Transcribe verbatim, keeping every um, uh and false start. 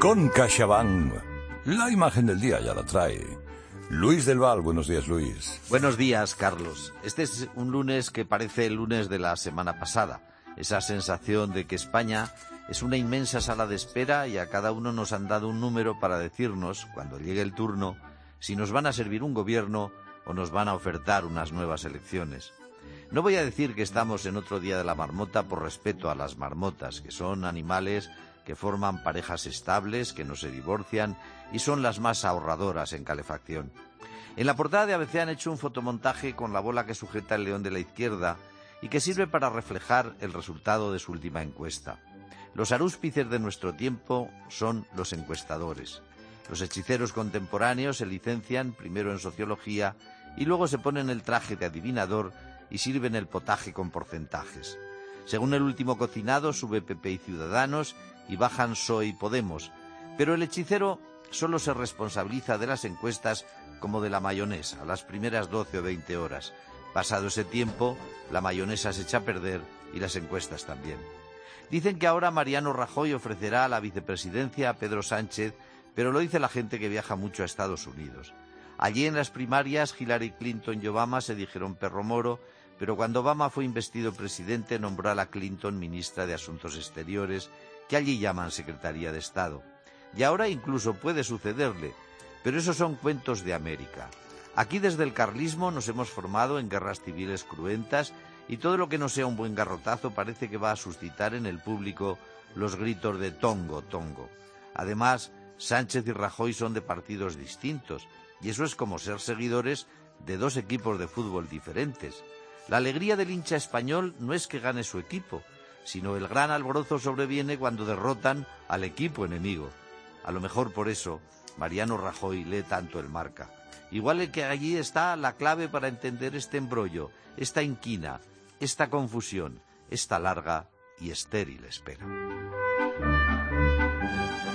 Con CaixaBank. La imagen del día ya la trae Luis del Val. Buenos días, Luis. Buenos días, Carlos. Este es un lunes que parece el lunes de la semana pasada. Esa sensación de que España es una inmensa sala de espera y a cada uno nos han dado un número para decirnos, cuando llegue el turno, si nos van a servir un gobierno o nos van a ofertar unas nuevas elecciones. No voy a decir que estamos en otro día de la marmota por respeto a las marmotas, que son animales que forman parejas estables, que no se divorcian y son las más ahorradoras en calefacción. En la portada de A B C han hecho un fotomontaje con la bola que sujeta el león de la izquierda y que sirve para reflejar el resultado de su última encuesta. Los arúspices de nuestro tiempo son los encuestadores. Los hechiceros contemporáneos se licencian primero en sociología y luego se ponen el traje de adivinador y sirven el potaje con porcentajes. Según el último cocinado, sube P P y Ciudadanos y bajan P S O E y Podemos, pero el hechicero solo se responsabiliza de las encuestas como de la mayonesa, a las primeras doce o veinte horas. Pasado ese tiempo, la mayonesa se echa a perder y las encuestas también. Dicen que ahora Mariano Rajoy ofrecerá la vicepresidencia a Pedro Sánchez, pero lo dice la gente que viaja mucho a Estados Unidos. Allí en las primarias, Hillary Clinton y Obama se dijeron perro moro, pero cuando Obama fue investido presidente nombró a la Clinton ministra de Asuntos Exteriores, que allí llaman Secretaría de Estado. Y ahora incluso puede sucederle, pero esos son cuentos de América. Aquí desde el carlismo nos hemos formado en guerras civiles cruentas y todo lo que no sea un buen garrotazo parece que va a suscitar en el público los gritos de tongo, tongo. Además, Sánchez y Rajoy son de partidos distintos y eso es como ser seguidores de dos equipos de fútbol diferentes. La alegría del hincha español no es que gane su equipo, sino el gran alborozo sobreviene cuando derrotan al equipo enemigo. A lo mejor por eso Mariano Rajoy lee tanto el Marca. Igual es que allí está la clave para entender este embrollo, esta inquina, esta confusión, esta larga y estéril espera.